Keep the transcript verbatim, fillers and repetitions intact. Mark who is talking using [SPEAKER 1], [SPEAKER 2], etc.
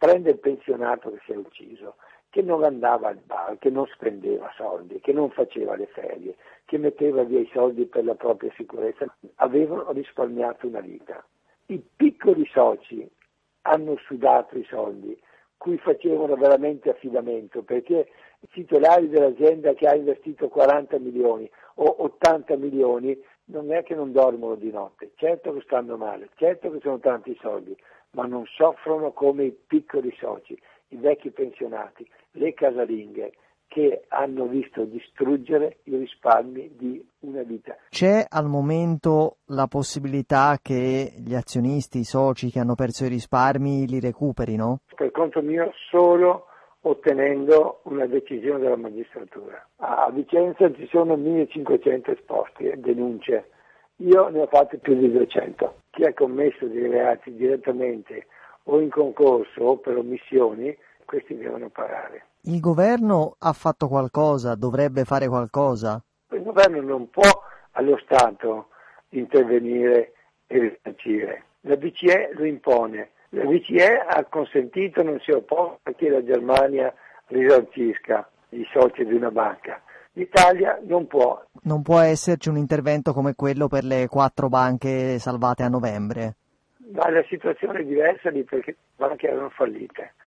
[SPEAKER 1] prende il pensionato che si è ucciso, che non andava al bar, che non spendeva soldi, che non faceva le ferie, che metteva via i soldi per la propria sicurezza, avevano risparmiato una vita. I piccoli soci hanno sudato i soldi, cui facevano veramente affidamento, perché i titolari dell'azienda che ha investito quaranta milioni o ottanta milioni non è che non dormono di notte, certo che stanno male, certo che sono tanti soldi, ma non soffrono come i piccoli soci, i vecchi pensionati, le casalinghe, che hanno visto distruggere i risparmi di una vita.
[SPEAKER 2] C'è al momento la possibilità che gli azionisti, i soci che hanno perso i risparmi li recuperino?
[SPEAKER 1] Per conto mio solo ottenendo una decisione della magistratura. A Vicenza ci sono millecinquecento esposti, denunce. Io ne ho fatte più di duecento. Chi ha commesso dei reati direttamente o in concorso o per omissioni, questi devono pagare.
[SPEAKER 2] Il governo ha fatto qualcosa, dovrebbe fare qualcosa?
[SPEAKER 1] Il governo non può allo Stato intervenire e risarcire. La B C E lo impone. La B C E ha consentito, non si è opposta che la Germania risarcisca i soci di una banca. L'Italia non può.
[SPEAKER 2] Non può esserci un intervento come quello per le quattro banche salvate a novembre?
[SPEAKER 1] Ma la situazione è diversa lì perché le banche erano fallite.